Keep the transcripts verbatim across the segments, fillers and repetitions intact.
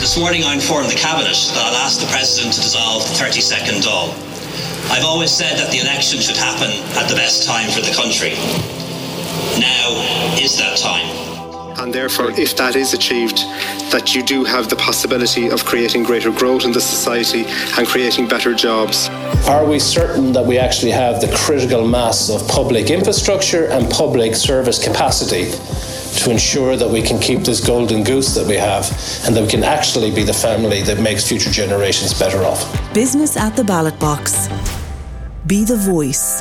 This morning I informed the Cabinet that I'll ask the President to dissolve the thirty-second Dáil. I've always said that the election should happen at the best time for the country. Now is that time. And therefore, if that is achieved, that you do have the possibility of creating greater growth in the society and creating better jobs. Are we certain that we actually have the critical mass of public infrastructure and public service capacity to ensure that we can keep this golden goose that we have and that we can actually be the family that makes future generations better off? Business at the ballot box. Be the voice.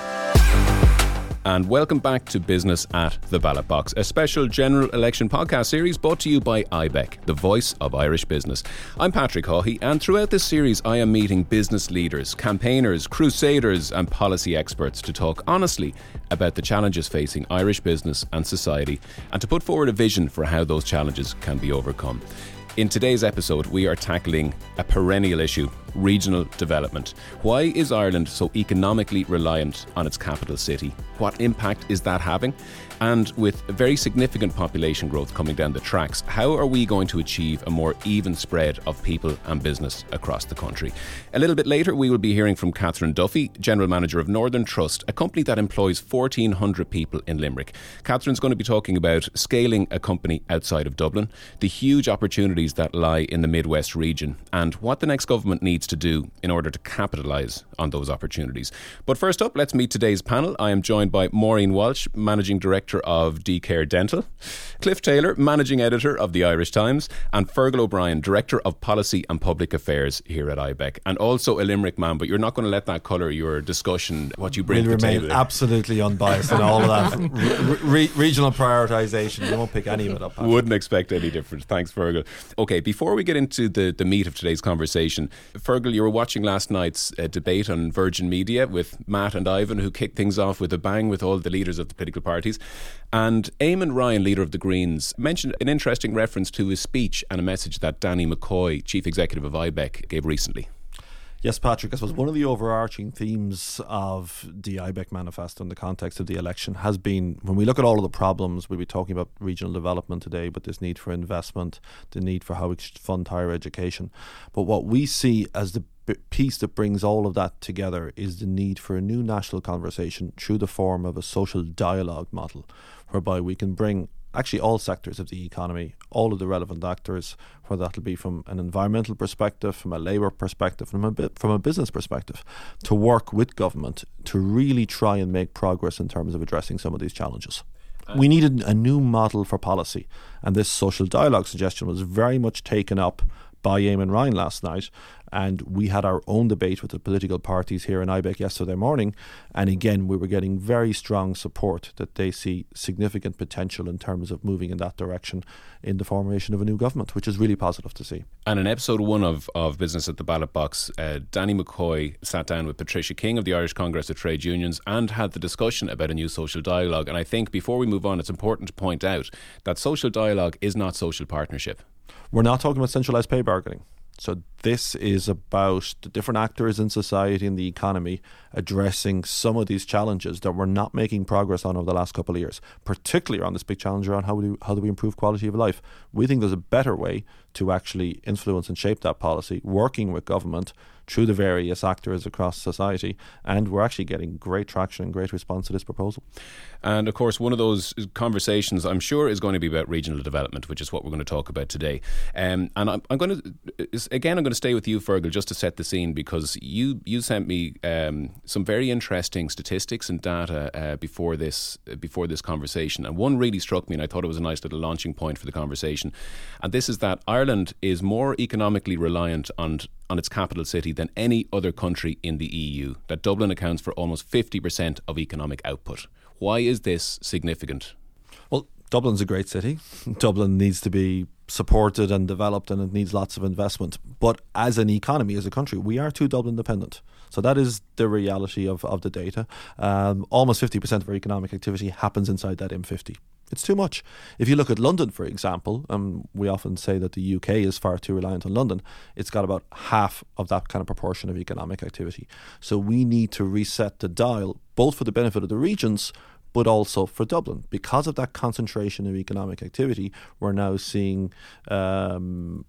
And welcome back to Business at the Ballot Box, a special general election podcast series brought to you by I B E C, the voice of Irish business. I'm Patrick Haughey, and throughout this series I am meeting business leaders, campaigners, crusaders and policy experts to talk honestly about the challenges facing Irish business and society and to put forward a vision for how those challenges can be overcome. In today's episode, we are tackling a perennial issue, regional development. Why is Ireland so economically reliant on its capital city? What impact is that having? And with a very significant population growth coming down the tracks, how are we going to achieve a more even spread of people and business across the country? A little bit later, we will be hearing from Catherine Duffy, General Manager of Northern Trust, a company that employs fourteen hundred people in Limerick. Catherine's going to be talking about scaling a company outside of Dublin, the huge opportunities that lie in the Midwest region, and what the next government needs to do in order to capitalise on those opportunities. But first up, let's meet today's panel. I am joined by Maureen Walsh, Managing Director of D-Care Dental, Cliff Taylor, Managing Editor of the Irish Times, and Fergal O'Brien, Director of Policy and Public Affairs here at I B E C, and also a Limerick man, but you're not going to let that colour your discussion, what you bring we'll to the remain table. Absolutely unbiased in all of that. Re- re- regional prioritisation, you won't pick any of it up. Patrick. Wouldn't expect any different. Thanks, Fergal. Okay, before we get into the, the meat of today's conversation, Fergal, you were watching last night's uh, debate on Virgin Media with Matt and Ivan, who kicked things off with a bang with all the leaders of the political parties. And Eamon Ryan, leader of the Greens, mentioned an interesting reference to his speech and a message that Danny McCoy, Chief Executive of I B E C, gave recently. Yes, Patrick, I suppose one of the overarching themes of the I B E C manifesto in the context of the election has been, when we look at all of the problems, we'll be talking about regional development today, but this need for investment, the need for how we should fund higher education. But what we see as the piece that brings all of that together is the need for a new national conversation through the form of a social dialogue model, whereby we can bring actually all sectors of the economy, all of the relevant actors, whether that'll be from an environmental perspective, from a labour perspective, from a, from a business perspective, to work with government to really try and make progress in terms of addressing some of these challenges. We needed a new model for policy, and this social dialogue suggestion was very much taken up by Eamon Ryan last night, and we had our own debate with the political parties here in I B E C yesterday morning, and again we were getting very strong support that they see significant potential in terms of moving in that direction in the formation of a new government, which is really positive to see. And in episode one of, of Business at the Ballot Box, uh, Danny McCoy sat down with Patricia King of the Irish Congress of Trade Unions and had the discussion about a new social dialogue. And I think before we move on, it's important to point out that social dialogue is not social partnership. We're not talking about centralised pay bargaining. So this is about the different actors in society and the economy addressing some of these challenges that we're not making progress on over the last couple of years, particularly around this big challenge around how do, how do we improve quality of life. We think there's a better way to actually influence and shape that policy, working with government through the various actors across society, and we're actually getting great traction and great response to this proposal. And of course, one of those conversations, I'm sure, is going to be about regional development, which is what we're going to talk about today. Um, and I'm, I'm going to, again, I'm going to stay with you, Fergal, just to set the scene, because you you sent me um, some very interesting statistics and data uh, before this before this conversation, and one really struck me, and I thought it was a nice little launching point for the conversation. And this is that Ireland is more economically reliant on on its capital city than any other country in the E U, that Dublin accounts for almost fifty percent of economic output. Why is this significant? Well, Dublin's a great city. Dublin needs to be supported and developed, and it needs lots of investment. But as an economy, as a country, we are too Dublin dependent. So that is the reality of, of the data. Um, almost fifty percent of our economic activity happens inside that M fifty. It's too much. If you look at London, for example, um, we often say that the U K is far too reliant on London. It's got about half of that kind of proportion of economic activity. So we need to reset the dial, both for the benefit of the regions, but also for Dublin. Because of that concentration of economic activity, we're now seeing um,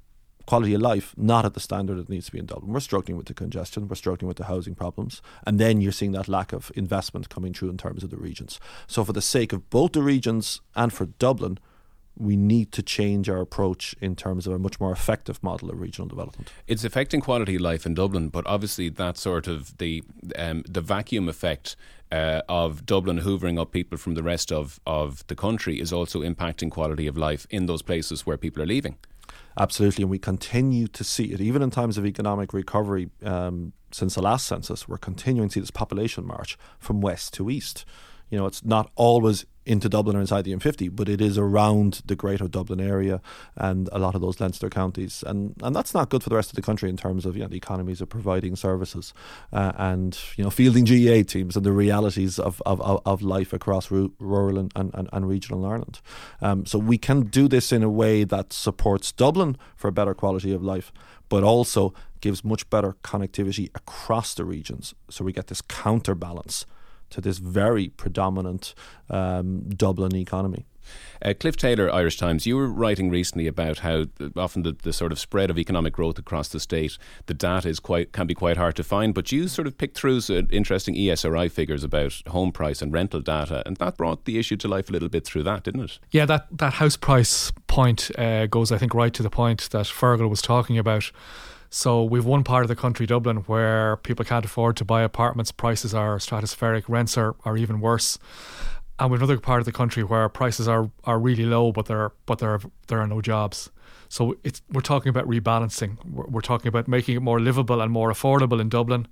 quality of life not at the standard it needs to be in Dublin. We're struggling with the congestion, we're struggling with the housing problems, and then you're seeing that lack of investment coming through in terms of the regions. So for the sake of both the regions and for Dublin, we need to change our approach in terms of a much more effective model of regional development. It's affecting quality of life in Dublin, but obviously that sort of the um, the vacuum effect uh, of Dublin hoovering up people from the rest of, of the country is also impacting quality of life in those places where people are leaving. Absolutely, and we continue to see it even in times of economic recovery. Um, since the last census, we're continuing to see this population march from west to east. You know, it's not always into Dublin or inside the M fifty, but it is around the greater Dublin area and a lot of those Leinster counties. And, and that's not good for the rest of the country in terms of, you know, the economies of providing services uh, and, you know, fielding G A A teams and the realities of, of, of life across ru- rural and, and, and regional Ireland. Um, so we can do this in a way that supports Dublin for a better quality of life, but also gives much better connectivity across the regions. So we get this counterbalance to this very predominant um, Dublin economy. Uh, Cliff Taylor, Irish Times, you were writing recently about how often the, the sort of spread of economic growth across the state, the data is quite can be quite hard to find, but you sort of picked through some interesting E S R I figures about home price and rental data, and that brought the issue to life a little bit through that, didn't it? Yeah, that, that house price point uh, goes, I think, right to the point that Fergal was talking about. So we've one part of the country, Dublin, where people can't afford to buy apartments, prices are stratospheric, rents are, are even worse. And we've another part of the country where prices are, are really low, but there but there are, there are no jobs. So it's we're talking about rebalancing. We're, we're talking about making it more livable and more affordable in Dublin,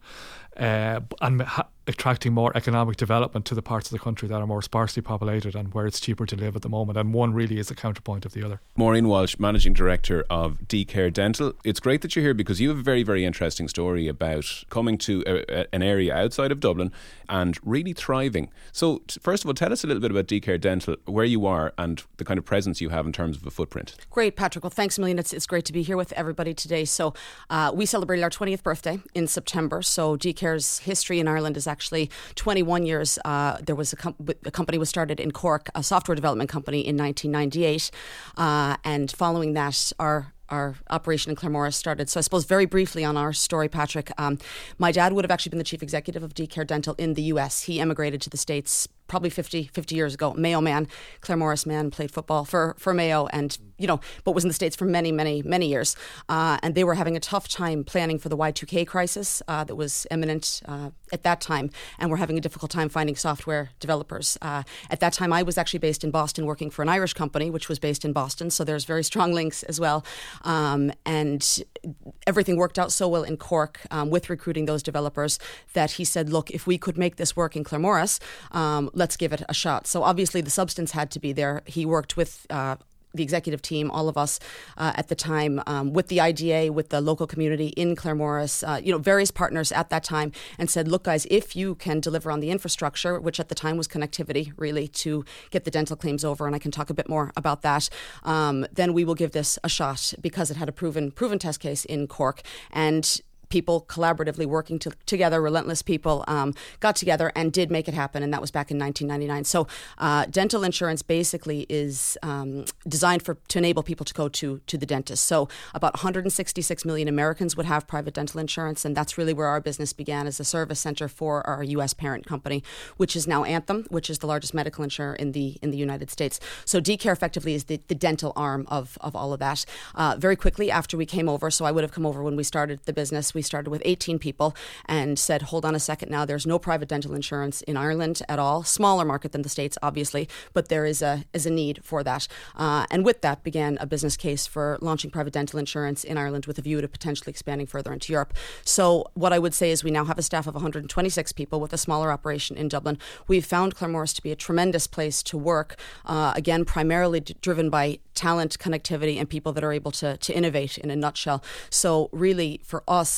uh, and ha- attracting more economic development to the parts of the country that are more sparsely populated and where it's cheaper to live at the moment. And one really is a counterpoint of the other. Maureen Walsh, Managing Director of D-Care Dental. It's great that you're here because you have a very, very interesting story about coming to a, a, an area outside of Dublin and really thriving. So t- first of all, tell us a little bit about D-Care Dental, where you are and the kind of presence you have in terms of a footprint. Great, Patrick. Well, thanks a million. It's, it's great to be here with everybody today. So uh, we celebrated our twentieth birthday in September. So D-Care's history in Ireland is actually twenty-one years. Uh, there was a, com- a company was started in Cork, a software development company in nineteen ninety-eight. Uh, and following that, our our operation in Claremorris started. So I suppose very briefly on our story, Patrick, um, my dad would have actually been the chief executive of D-Care Dental in the U S. He emigrated to the States probably fifty, fifty years ago. Mayo man, Claremorris man, played football for, for Mayo and, you know, but was in the States for many, many, many years. Uh, and they were having a tough time planning for the Y two K crisis uh, that was imminent uh, at that time. And were having a difficult time finding software developers. Uh, at that time, I was actually based in Boston working for an Irish company, which was based in Boston. So there's very strong links as well. Um, and everything worked out so well in Cork um, with recruiting those developers that he said, look, if we could make this work in Claremorris, um, let's give it a shot. So obviously the substance had to be there. He worked with uh, the executive team, all of us uh, at the time, um, with the I D A, with the local community in Claremorris, uh, you know, various partners at that time, and said, look, guys, if you can deliver on the infrastructure, which at the time was connectivity, really, to get the dental claims over, and I can talk a bit more about that, um, then we will give this a shot, because it had a proven proven test case in Cork. And people collaboratively working to, together, relentless people, um, got together and did make it happen, and that was back in nineteen ninety-nine. So uh, dental insurance basically is um, designed for to enable people to go to, to the dentist. So about one hundred sixty-six million Americans would have private dental insurance, and that's really where our business began, as a service center for our U S parent company, which is now Anthem, which is the largest medical insurer in the in the United States. So D-Care effectively is the, the dental arm of, of all of that. Uh, very quickly after we came over, so I would have come over when we started the business, we started with eighteen people and said, hold on a second now, there's no private dental insurance in Ireland at all. Smaller market than the States, obviously, but there is a is a need for that. Uh, and with that began a business case for launching private dental insurance in Ireland with a view to potentially expanding further into Europe. So what I would say is we now have a staff of one hundred twenty-six people with a smaller operation in Dublin. We've found Claremorris to be a tremendous place to work, uh, again, primarily d- driven by talent, connectivity, and people that are able to, to innovate in a nutshell. So really, for us,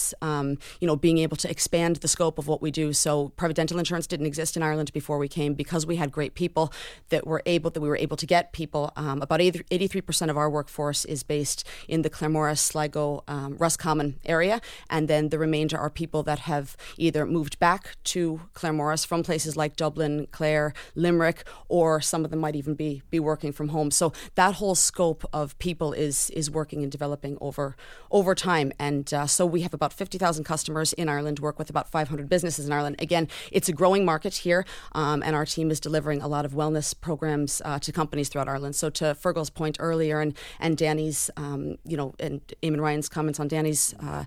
is, um, you know, being able to expand the scope of what we do. So private dental insurance didn't exist in Ireland before we came, because we had great people that were able that we were able to get people. Um, about eighty-three percent of our workforce is based in the Claremorris, Sligo, um, Roscommon area, and then the remainder are people that have either moved back to Claremorris from places like Dublin, Clare, Limerick, or some of them might even be be working from home. So that whole scope of people is is working and developing over over time. And uh, so we have about fifty thousand customers in Ireland, work with about five hundred businesses in Ireland. Again, it's a growing market here, um, and our team is delivering a lot of wellness programs uh, to companies throughout Ireland. So to Fergal's point earlier, and and Danny's, um, you know, and Eamon Ryan's comments on Danny's uh,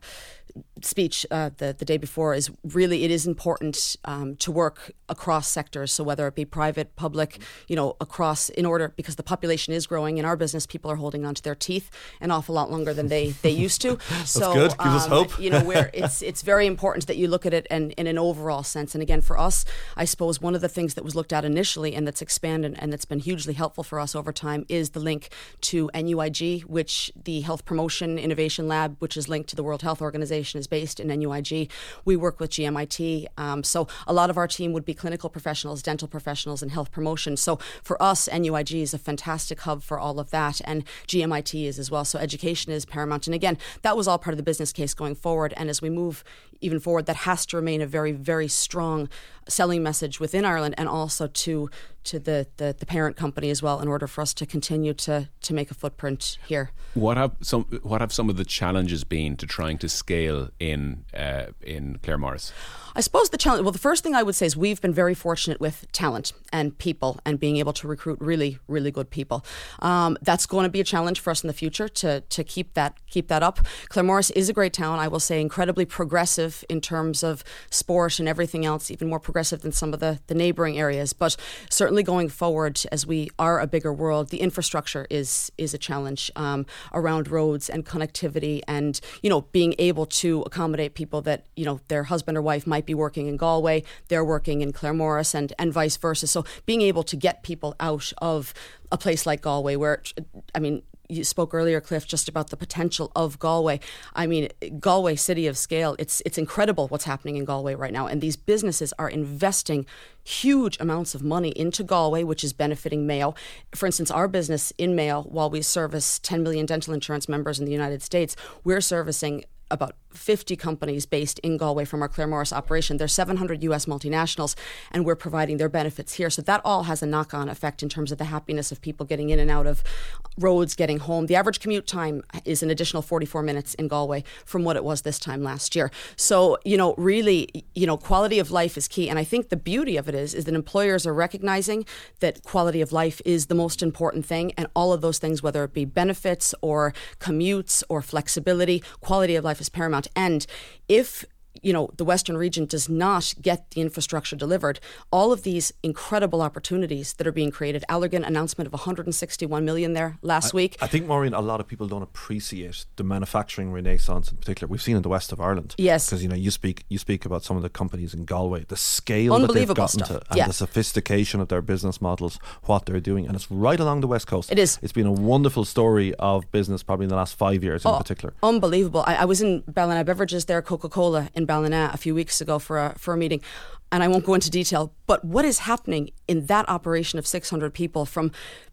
speech uh, the the day before, is really, it is important um, to work across sectors. So whether it be private, public, you know, across, in order, because the population is growing in our business, people are holding onto their teeth an awful lot longer than they they used to. That's so good. Gives um, us hope. you know, where it's it's very important that you look at it and in an overall sense. And again, for us, I suppose one of the things that was looked at initially and that's expanded and that's been hugely helpful for us over time is the link to N U I G, which the Health Promotion Innovation Lab, which is linked to the World Health Organization, is based in N U I G. We work with G M I T. Um, so a lot of our team would be clinical professionals, dental professionals, and health promotion. So for us, N U I G is a fantastic hub for all of that, and G M I T is as well. So education is paramount. And again, that was all part of the business case going forward. And as we move even forward, that has to remain a very, very strong selling message within Ireland, and also to to the, the, the parent company as well, in order for us to continue to to make a footprint here. What have some what have some of the challenges been to trying to scale in uh, in Claremorris? I suppose the challenge, well, the first thing I would say is we've been very fortunate with talent and people and being able to recruit really, really good people. Um, that's going to be a challenge for us in the future to to keep that keep that up. Claremorris is a great town, I will say, incredibly progressive in terms of sport and everything else, even more progressive than some of the, the neighbouring areas. But certainly going forward, as we are a bigger world, the infrastructure is is a challenge um, around roads and connectivity, and, you know, being able to accommodate people that, you know, their husband or wife might be working in Galway, they're working in Claremorris, and, and vice versa. So being able to get people out of a place like Galway, where, I mean, you spoke earlier, Cliff, just about the potential of Galway. I mean, Galway, city of scale, it's it's incredible what's happening in Galway right now. And these businesses are investing huge amounts of money into Galway, which is benefiting Mayo. For instance, our business in Mayo, while we service ten million dental insurance members in the United States, we're servicing about fifty companies based in Galway from our Claremorris operation. There's seven hundred U S multinationals, and we're providing their benefits here. So that all has a knock-on effect in terms of the happiness of people getting in and out of roads, getting home. The average commute time is an additional forty-four minutes in Galway from what it was this time last year. So, you know, really, you know, quality of life is key. And I think the beauty of it is, is that employers are recognizing that quality of life is the most important thing. And all of those things, whether it be benefits or commutes or flexibility, quality of life is paramount. And if, you know, the Western region does not get the infrastructure delivered, all of these incredible opportunities that are being created. Allergan announcement of one hundred sixty-one million there last I, week. I think, Maureen, a lot of people don't appreciate the manufacturing renaissance in particular we've seen in the west of Ireland. Yes, because, you know, you speak you speak about some of the companies in Galway, the scale that they've gotten stuff. to, and yeah. the sophistication of their business models, what they're doing, and it's right along the west coast. It is. It's been a wonderful story of business, probably in the last five years in oh, particular. Unbelievable. I, I was in Ballina Beverages there, Coca-Cola in Ballina a few weeks ago for a for a meeting, and I won't go into detail, but what is happening in that operation of six hundred people, from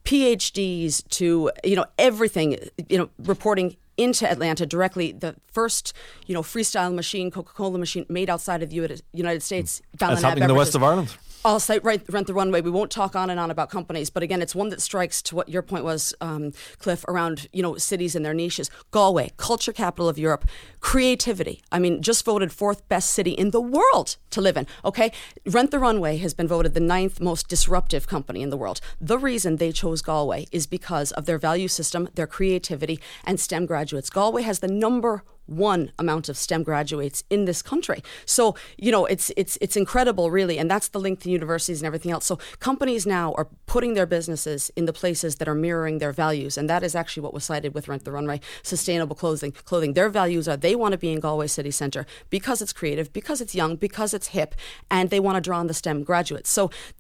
PhDs to, you know, everything, you know, reporting into Atlanta directly. The first, you know, freestyle machine, Coca-Cola machine made outside of the United States. Ballina It's happening Beverages. In the west of Ireland. I'll say right, Rent the Runway. We won't talk on and on about companies, but again, it's one that strikes to what your point was, um, Cliff, around, you know, cities and their niches. Galway, culture capital of Europe, creativity. I mean, just voted fourth best city in the world to live in. Okay, Rent the Runway has been voted the ninth most disruptive company in the world. The reason they chose Galway is because of their value system, their creativity, and STEM graduates. Galway has the number one amount of STEM graduates in this country. So, you know, it's it's it's incredible, really, and that's the link to universities and everything else. So companies now are putting their businesses in the places that are mirroring their values, and that is actually what was cited with Rent the Runway, sustainable clothing. Clothing. Their values are they want to be in Galway city centre because it's creative, because it's young, because it's hip, and they want to draw on the STEM graduates. So that's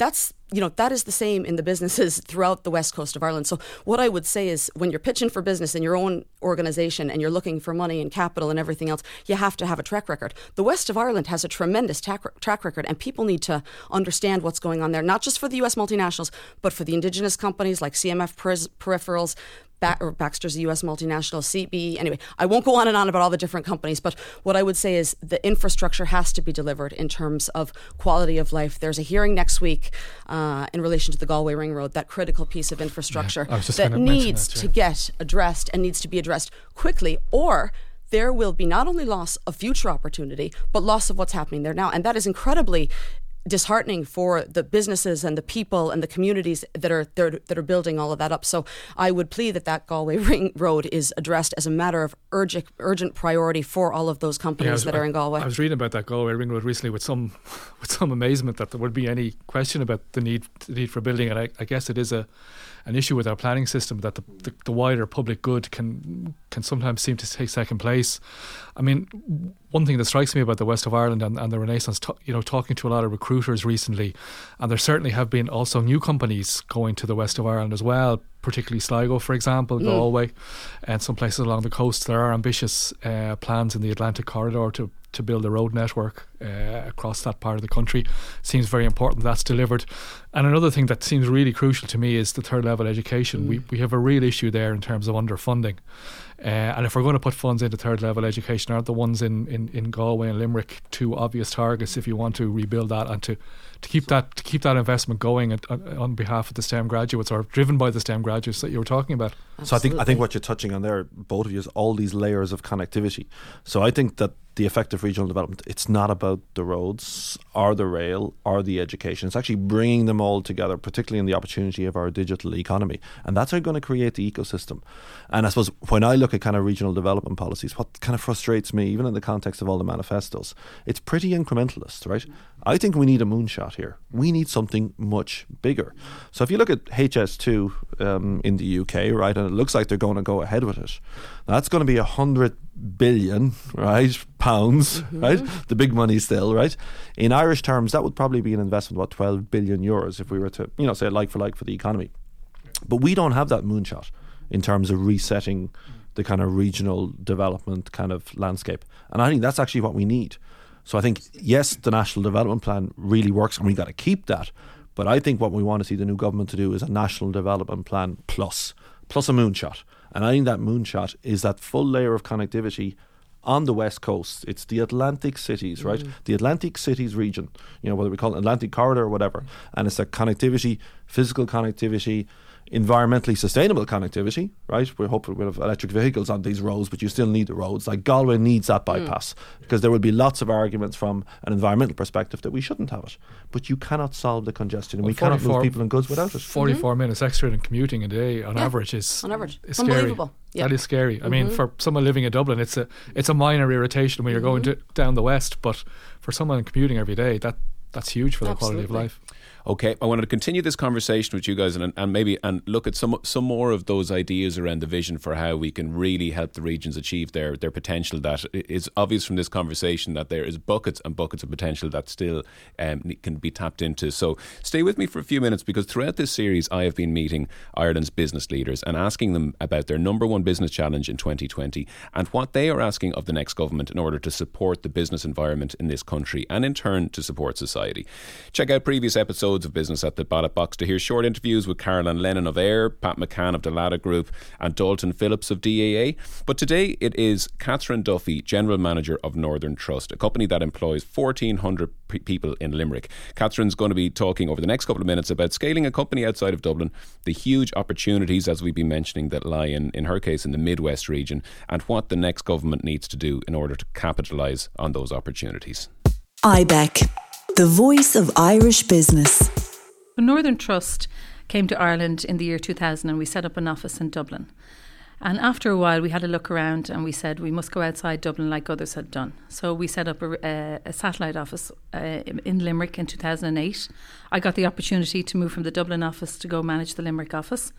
you know, that is the same in the businesses throughout the west coast of Ireland. So what I would say is when you're pitching for business in your own organisation and you're looking for money and capital and everything else, you have to have a track record. The west of Ireland has a tremendous track, track record, and people need to understand what's going on there, not just for the U S multinationals, but for the indigenous companies like C M F Peripherals, Ba- or Baxter's a U S multinational, C B E. Anyway, I won't go on and on about all the different companies, but what I would say is the infrastructure has to be delivered in terms of quality of life. There's a hearing next week uh, in relation to the Galway Ring Road, that critical piece of infrastructure yeah, that needs that, to get addressed and needs to be addressed quickly, or there will be not only loss of future opportunity, but loss of what's happening there now. And that is incredibly disheartening for the businesses and the people and the communities that are that are building all of that up. So I would plead that that Galway Ring Road is addressed as a matter of urgent urgent priority for all of those companies yeah, was, that are in Galway. I was reading about that Galway Ring Road recently with some with some amazement that there would be any question about the need the need for building it. I, I guess it is a an issue with our planning system that the, the, the wider public good can can sometimes seem to take second place. I mean, one thing that strikes me about the west of Ireland and, and the Renaissance, t- you know, talking to a lot of recruiters recently, and there certainly have been also new companies going to the west of Ireland as well, particularly Sligo, for example, mm. Galway, and some places along the coast. There are ambitious uh, plans in the Atlantic corridor to to build a road network uh, across that part of the country. Seems very important that's delivered. And another thing that seems really crucial to me is the third level education. Mm. We we have a real issue there in terms of underfunding. Uh, and if we're going to put funds into third level education, aren't the ones in, in, in Galway and Limerick two obvious targets if you want to rebuild that and to, to keep that to keep that investment going at, uh, on behalf of the STEM graduates, or driven by the STEM graduates that you were talking about? Absolutely. So I think I think what you're touching on there, both of you, is all these layers of connectivity. So I think that the effective regional development, it's not about the roads or the rail or the education. It's actually bringing them all together, particularly in the opportunity of our digital economy. And that's how you're going to create the ecosystem. And I suppose when I look at kind of regional development policies, what kind of frustrates me, even in the context of all the manifestos, it's pretty incrementalist, right? I think we need a moonshot here. We need something much bigger. So if you look at H S two um, in the U K, right, and it looks like they're going to go ahead with it, that's going to be a hundred billion, right, pounds, mm-hmm. right? The big money still, right? In Irish terms, that would probably be an investment of about twelve billion euros if we were to, you know, say like for like for the economy. But we don't have that moonshot in terms of resetting the kind of regional development kind of landscape. And I think that's actually what we need. So I think, yes, the National Development Plan really works and we've got to keep that. But I think what we want to see the new government to do is a National Development Plan plus, plus a moonshot. And I think that moonshot is that full layer of connectivity on the west coast. It's the Atlantic cities, right? Mm. The Atlantic cities region, you know, whether we call it Atlantic corridor or whatever. And it's that connectivity, physical connectivity, environmentally sustainable connectivity, right? We're hoping we'll have electric vehicles on these roads, but you still need the roads. Like Galway needs that bypass mm. because there will be lots of arguments from an environmental perspective that we shouldn't have it. But you cannot solve the congestion and well, we cannot move people and goods without it. forty-four mm-hmm. minutes extra in commuting a day on yeah. average is on average. Is unbelievable. Yeah. That is scary. Mm-hmm. I mean, for someone living in Dublin, it's a it's a minor irritation when you're mm-hmm. going to, down the west, but for someone commuting every day, that that's huge for their Absolutely. quality of life. Okay, I wanted to continue this conversation with you guys and, and maybe and look at some some more of those ideas around the vision for how we can really help the regions achieve their, their potential. That is obvious from this conversation that there is buckets and buckets of potential that still um, can be tapped into. So stay with me for a few minutes, because throughout this series I have been meeting Ireland's business leaders and asking them about their number one business challenge in twenty twenty and what they are asking of the next government in order to support the business environment in this country and in turn to support society. Check out previous episodes of Business at the Ballot Box to hear short interviews with Caroline Lennon of AIR, Pat McCann of Dalata Group and Dalton Phillips of D A A. But today it is Catherine Duffy, General Manager of Northern Trust, a company that employs fourteen hundred p- people in Limerick. Catherine's going to be talking over the next couple of minutes about scaling a company outside of Dublin, the huge opportunities, as we've been mentioning, that lie in, in her case, in the Midwest region, and what the next government needs to do in order to capitalise on those opportunities. I B E C, the voice of Irish business. Northern Trust came to Ireland in the year two thousand and we set up an office in Dublin. And after a while we had a look around and we said we must go outside Dublin like others had done. So we set up a, a, a satellite office uh, in Limerick in two thousand eight. I got the opportunity to move from the Dublin office to go manage the Limerick office.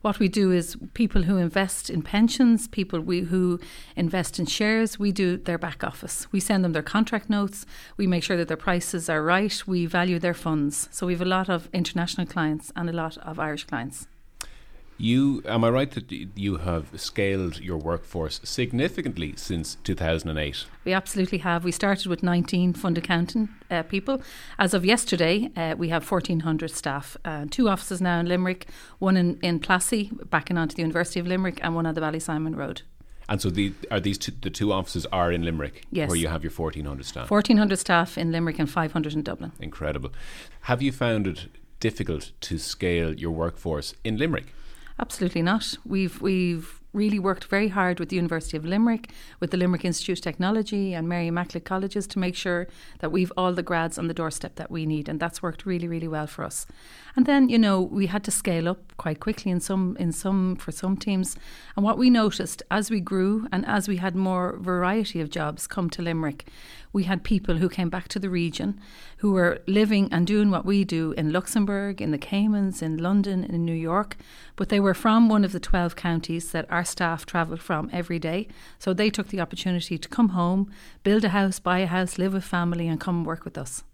What we do is people who invest in pensions, people we, who invest in shares, we do their back office. We send them their contract notes. We make sure that their prices are right. We value their funds. So we have a lot of international clients and a lot of Irish clients. You, am I right that you have scaled your workforce significantly since two thousand eight? We absolutely have. We started with nineteen fund accounting uh, people. As of yesterday, uh, we have fourteen hundred staff. Uh, two offices now in Limerick, one in, in Plassey, backing onto the University of Limerick, and one on the Ballysimon Road. And so the, are these two, the two offices are in Limerick? Yes. Where you have your fourteen hundred staff? fourteen hundred staff in Limerick and five hundred in Dublin. Incredible. Have you found it difficult to scale your workforce in Limerick? Absolutely not. We've we've really worked very hard with the University of Limerick, with the Limerick Institute of Technology and Mary Immaculate Colleges to make sure that we've all the grads on the doorstep that we need, and that's worked really, really well for us. And then, you know, we had to scale up quite quickly in some in some for some teams. And what we noticed as we grew and as we had more variety of jobs come to Limerick, we had people who came back to the region who were living and doing what we do in Luxembourg, in the Caymans, in London, in New York, but they were from one of the twelve counties that our staff travelled from every day. So they took the opportunity to come home, build a house, buy a house, live with family and come work with us.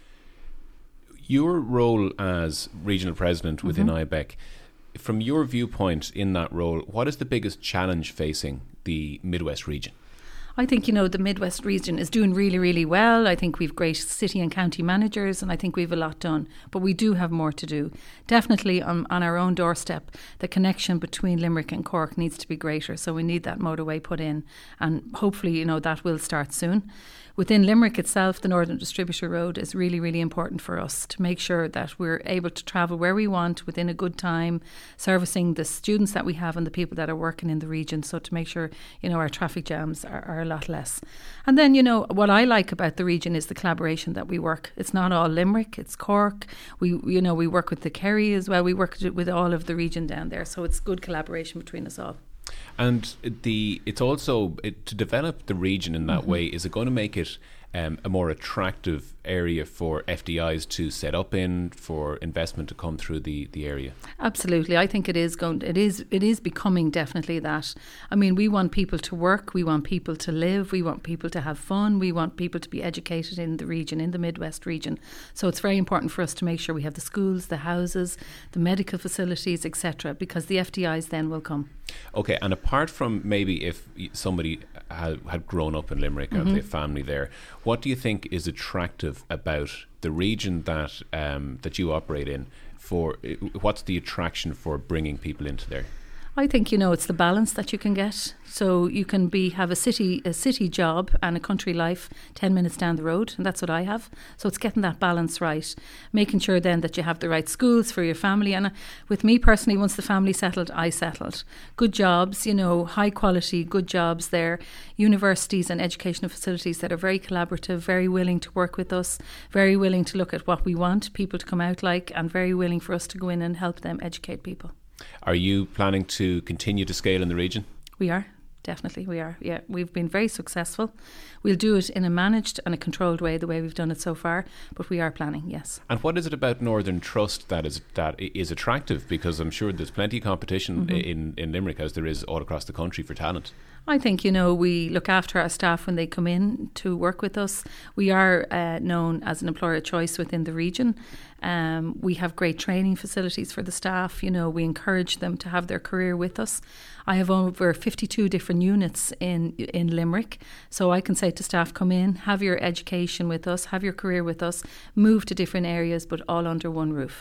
Your role as regional president within Mm-hmm. I B E C, from your viewpoint in that role, what is the biggest challenge facing the Midwest region? I think, you know, the Midwest region is doing really, really well. I think we've great city and county managers and I think we've a lot done. But we do have more to do. Definitely on, on our own doorstep, the connection between Limerick and Cork needs to be greater. So we need that motorway put in and hopefully, you know, that will start soon. Within Limerick itself, the Northern Distributor Road is really, really important for us to make sure that we're able to travel where we want within a good time, servicing the students that we have and the people that are working in the region. So to make sure, you know, our traffic jams are, are a lot less. And then, you know, what I like about the region is the collaboration that we work. It's not all Limerick, it's Cork. We, you know, we work with the Kerry as well. We work with all of the region down there. So it's good collaboration between us all. And the it's also it, to develop the region in that Mm-hmm. way. Is it going to make it um, a more attractive area for F D Is to set up in, for investment to come through the, the area? Absolutely, I think it is going. It is. It is becoming definitely that. I mean, we want people to work. We want people to live. We want people to have fun. We want people to be educated in the region, in the Midwest region. So it's very important for us to make sure we have the schools, the houses, the medical facilities, et cetera. Because the F D Is then will come. Okay, and apart from maybe if somebody had, had grown up in Limerick Mm-hmm. or a family there, what do you think is attractive about the region that um, that you operate in? For what's the attraction for bringing people into there? I think, you know, it's the balance that you can get. So you can be have a city a city job and a country life ten minutes down the road, and that's what I have. So it's getting that balance right, making sure then that you have the right schools for your family. And uh, with me personally, once the family settled, I settled. Good jobs, you know, high quality, good jobs there. Universities and educational facilities that are very collaborative, very willing to work with us, very willing to look at what we want people to come out like, and very willing for us to go in and help them educate people. Are you planning to continue to scale in the region? We are. Definitely, we are. Yeah, we've been very successful. We'll do it in a managed and a controlled way, the way we've done it so far. But we are planning, yes. And what is it about Northern Trust that is that is attractive? Because I'm sure there's plenty of competition Mm-hmm. in, in Limerick, as there is all across the country, for talent. I think, you know, we look after our staff when they come in to work with us. We are uh, known as an employer of choice within the region. Um, we have great training facilities for the staff. You know, we encourage them to have their career with us. I have over fifty-two different units in in Limerick. So I can say to staff, come in, have your education with us, have your career with us, move to different areas, but all under one roof.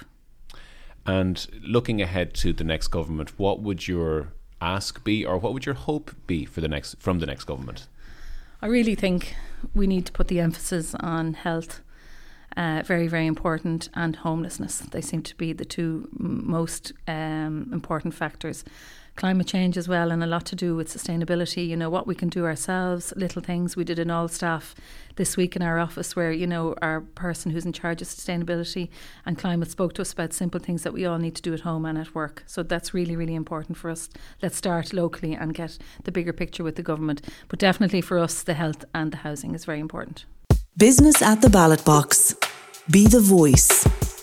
And looking ahead to the next government, what would your ask be, or what would your hope be for the next from the next government? I really think we need to put the emphasis on health, uh, very, very important, and homelessness. They seem to be the two m- most um, important factors. Climate change as well, and a lot to do with sustainability, you know, what we can do ourselves, little things. We did an all staff this week in our office where, you know, our person who's in charge of sustainability and climate spoke to us about simple things that we all need to do at home and at work. So that's really, really important for us. Let's start locally and get the bigger picture with the government. But definitely for us, the health and the housing is very important. Business at the Ballot Box. Be the voice. Be the voice.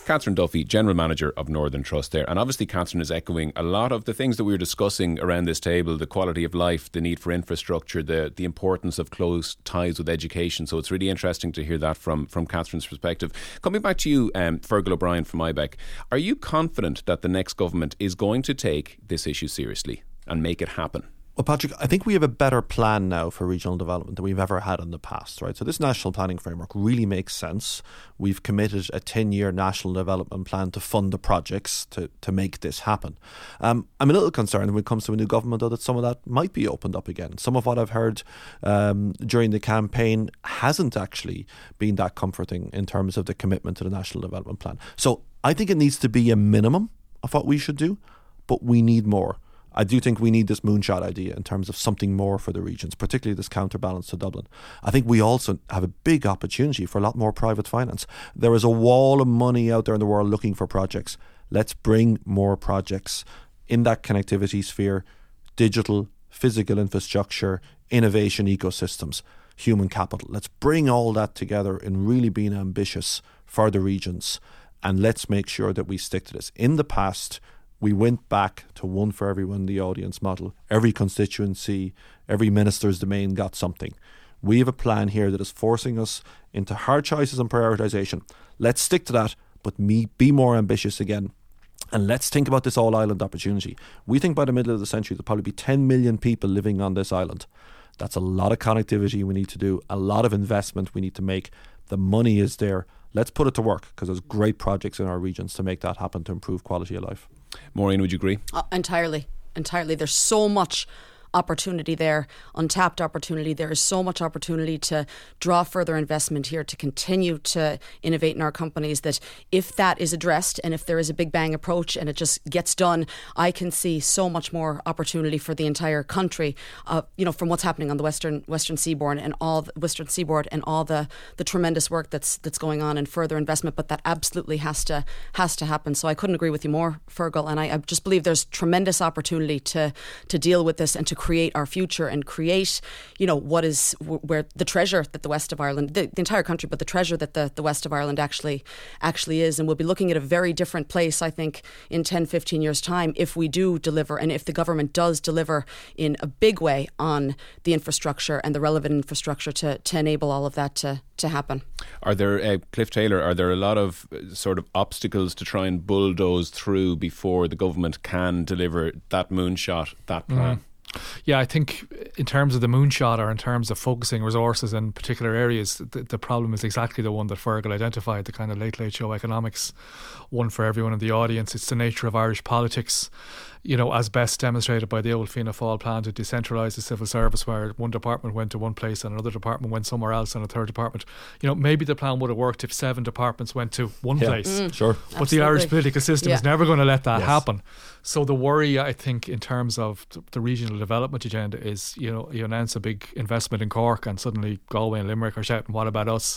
Catherine Duffy, General Manager of Northern Trust there. And obviously Catherine is echoing a lot of the things that we were discussing around this table, the quality of life, the need for infrastructure, the, the importance of close ties with education. So it's really interesting to hear that from, from Catherine's perspective. Coming back to you, um, Fergal O'Brien from I B E C, are you confident that the next government is going to take this issue seriously and make it happen? Well, Patrick, I think we have a better plan now for regional development than we've ever had in the past, right? So this national planning framework really makes sense. We've committed a ten-year national development plan to fund the projects to, to make this happen. Um, I'm a little concerned when it comes to a new government, though, that some of that might be opened up again. Some of what I've heard um, during the campaign hasn't actually been that comforting in terms of the commitment to the national development plan. So I think it needs to be a minimum of what we should do, but we need more. I do think we need this moonshot idea in terms of something more for the regions, particularly this counterbalance to Dublin. I think we also have a big opportunity for a lot more private finance. There is a wall of money out there in the world looking for projects. Let's bring more projects in that connectivity sphere, digital, physical infrastructure, innovation ecosystems, human capital. Let's bring all that together in really being ambitious for the regions, and let's make sure that we stick to this. In the past, we went back to one for everyone, the audience model. Every constituency, every minister's domain got something. We have a plan here that is forcing us into hard choices and prioritisation. Let's stick to that, but me be more ambitious again. And let's think about this all-island opportunity. We think by the middle of the century there'll probably be ten million people living on this island. That's a lot of connectivity we need to do, a lot of investment we need to make. The money is there. Let's put it to work, because there's great projects in our regions to make that happen, to improve quality of life. Maureen, would you agree? Uh, entirely, entirely. There's so much opportunity there, untapped opportunity. There is so much opportunity to draw further investment here, to continue to innovate in our companies, that if that is addressed and if there is a big bang approach and it just gets done, I can see so much more opportunity for the entire country, uh, you know, from what's happening on the western western seaboard and all the western seaboard and all the, the tremendous work that's that's going on and further investment. But that absolutely has to has to happen. So I couldn't agree with you more, Fergal, and I, I just believe there's tremendous opportunity to to deal with this and to create our future and create, you know, what is where the treasure that the west of Ireland, the, the entire country, but the treasure that the, the west of Ireland actually actually is. And we'll be looking at a very different place, I think, in ten, fifteen years' time if we do deliver, and if the government does deliver in a big way on the infrastructure and the relevant infrastructure to, to enable all of that to, to happen. Are there, uh, Cliff Taylor, are there a lot of uh, sort of obstacles to try and bulldoze through before the government can deliver that moonshot, that plan? Mm. Yeah, I think in terms of the moonshot, or in terms of focusing resources in particular areas, the, the problem is exactly the one that Fergal identified, the kind of late, late show economics, one for everyone in the audience. It's the nature of Irish politics, you know, as best demonstrated by the old Fianna Fáil plan to decentralise the civil service, where one department went to one place and another department went somewhere else, and a third department. You know, maybe the plan would have worked if seven departments went to one yeah, place. Mm, sure. But Absolutely. the Irish political system yeah. is never going to let that yes. happen. So the worry, I think, in terms of the regional development agenda is, you know, you announce a big investment in Cork and suddenly Galway and Limerick are shouting, what about us?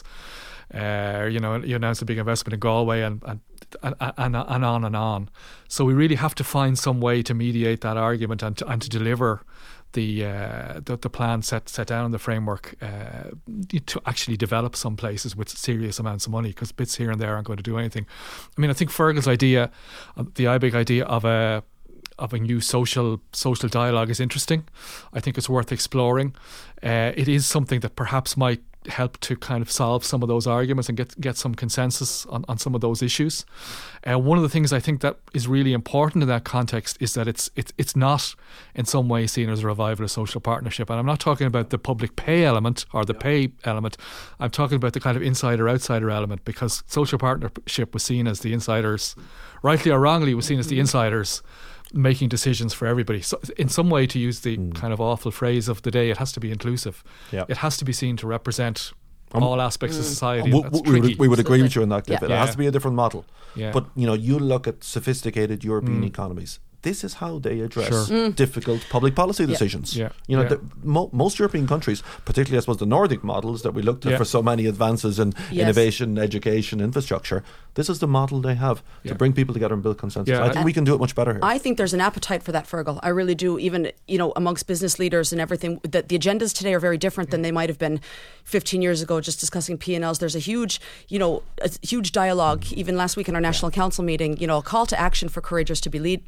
Uh, you know, you announce a big investment in Galway and, and and and and on and on. So we really have to find some way to mediate that argument and to, and to deliver the, uh, the the plan set set down in the framework uh, to actually develop some places with serious amounts of money, because bits here and there aren't going to do anything. I mean, I think Fergal's idea, the I B E C idea of a of a new social social dialogue is interesting. I think it's worth exploring. Uh, it is something that perhaps might help to kind of solve some of those arguments and get get some consensus on, on some of those issues. Uh, one of the things I think that is really important in that context is that it's it's it's not in some way seen as a revival of social partnership. And I'm not talking about the public pay element or the pay element. I'm talking about the kind of insider-outsider element, because social partnership was seen as the insiders, rightly or wrongly, was seen as the insiders making decisions for everybody. So in some way, to use the mm. kind of awful phrase of the day, it has to be inclusive. Yep. It has to be seen to represent um, all aspects mm. of society. W- That's we, would, we would agree with you on that, Cliff. Yeah. It yeah. has to be a different model. Yeah. But, you know, you look at sophisticated European mm. economies. This is how they address sure. mm. difficult public policy yeah. decisions. Yeah. You know, yeah. the, mo- most European countries, particularly I suppose the Nordic models that we looked at yeah. for so many advances in yes. innovation, education, infrastructure, This is the model they have Yeah. to bring people together and build consensus. Yeah, I think and we can do it much better here. I think there's an appetite for that, Fergal. I really do. Even, you know, amongst business leaders and everything, that the agendas today are very different than they might have been fifteen years ago, just discussing P and Ls. There's a huge, you know, a huge dialogue. Even last week in our National Council meeting, you know, a call to action for courageous to be lead,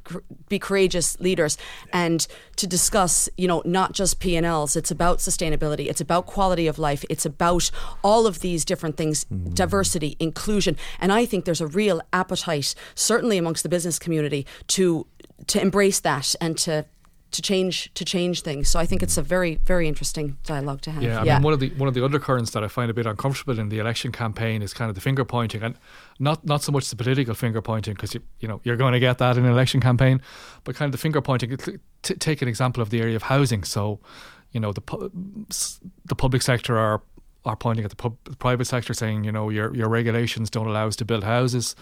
be courageous leaders, and to discuss, you know, not just P and Ls. It's about sustainability. It's about quality of life. It's about all of these different things, mm. diversity, inclusion. And I think there's a real appetite, certainly amongst the business community, to to embrace that and to to change to change things. So I think it's a very, very interesting dialogue to have. Yeah, I yeah. mean, one of the one of the undercurrents that I find a bit uncomfortable in the election campaign is kind of the finger pointing, and not not so much the political finger pointing, because you you know you're going to get that in an election campaign, but kind of the finger pointing. T- take an example of the area of housing. So, you know, the pu- the public sector are are pointing at the, pub- the private sector, saying, you know, your your regulations don't allow us to build houses.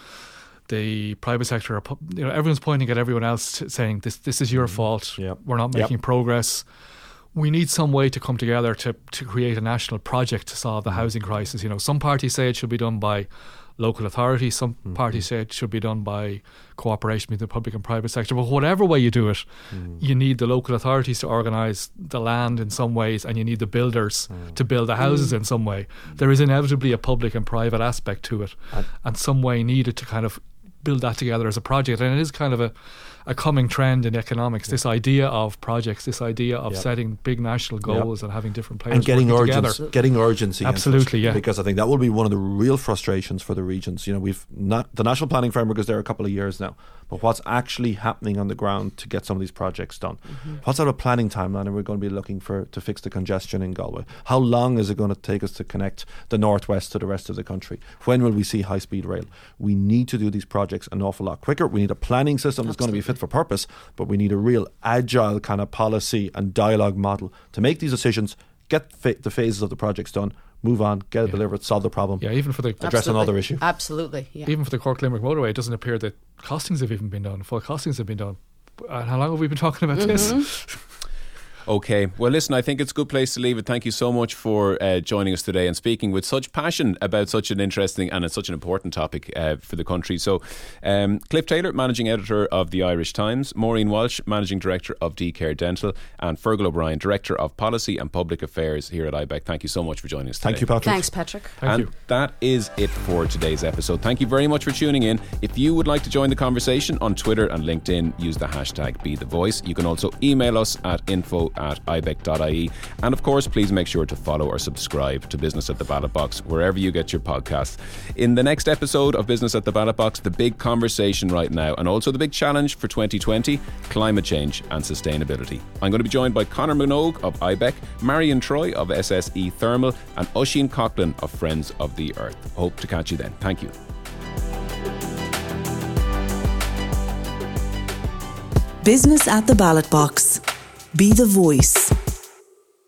The private sector, are, you know, everyone's pointing at everyone else, t- saying this this is your fault. Yep. We're not making Yep. progress. We need some way to come together to to create a national project to solve the housing crisis. You know, some parties say it should be done by local authorities. Some mm-hmm. parties say it should be done by cooperation between the public and private sector. But whatever way you do it, mm. you need the local authorities to organise the land in some ways, and you need the builders mm. to build the houses mm. in some way. There is inevitably a public and private aspect to it, and, and some way needed to kind of build that together as a project. And it is kind of a, a coming trend in economics, this idea of projects, this idea of yep. setting big national goals yep. and having different players and getting working urgency, together. getting urgency. Absolutely, into it, yeah. Because I think that will be one of the real frustrations for the regions. You know, we've not the National Planning Framework is there a couple of years now, but what's actually happening on the ground to get some of these projects done? Mm-hmm. What sort of planning timeline are we going to be looking for to fix the congestion in Galway? How long is it going to take us to connect the northwest to the rest of the country? When will we see high speed rail? We need to do these projects an awful lot quicker. We need a planning system that's Absolutely. Going to be fit for purpose, but we need a real agile kind of policy and dialogue model to make these decisions, get fa- the phases of the projects done, move on, get it yeah. delivered, solve the problem. Yeah, even for the address Absolutely. another issue. Absolutely, yeah. Even for the Cork Limerick motorway, it doesn't appear that costings have even been done. Full costings have been done. And how long have we been talking about mm-hmm. this? Okay, well listen, I think it's a good place to leave it. Thank you so much for uh, joining us today and speaking with such passion about such an interesting and such an important topic uh, for the country. So um, Cliff Taylor, Managing Editor of the Irish Times, Maureen Walsh, Managing Director of D-Care Dental, and Fergal O'Brien, Director of Policy and Public Affairs here at I B E C. Thank you so much for joining us today. Thank you, Patrick. Thanks, Patrick. Thank and you. that is it for today's episode. Thank you very much for tuning in. If you would like to join the conversation on Twitter and LinkedIn, use the hashtag BeTheVoice. You can also email us at info at I B E C dot I E. And of course, please make sure to follow or subscribe to Business at the Ballot Box wherever you get your podcasts. In the next episode of Business at the Ballot Box, the big conversation right now, and also the big challenge for twenty twenty, climate change and sustainability. I'm going to be joined by Conor Minogue of I B E C, Marion Troy of S S E Thermal, and Oisin Coughlin of Friends of the Earth. Hope to catch you then. Thank you. Business at the Ballot Box. Be the voice.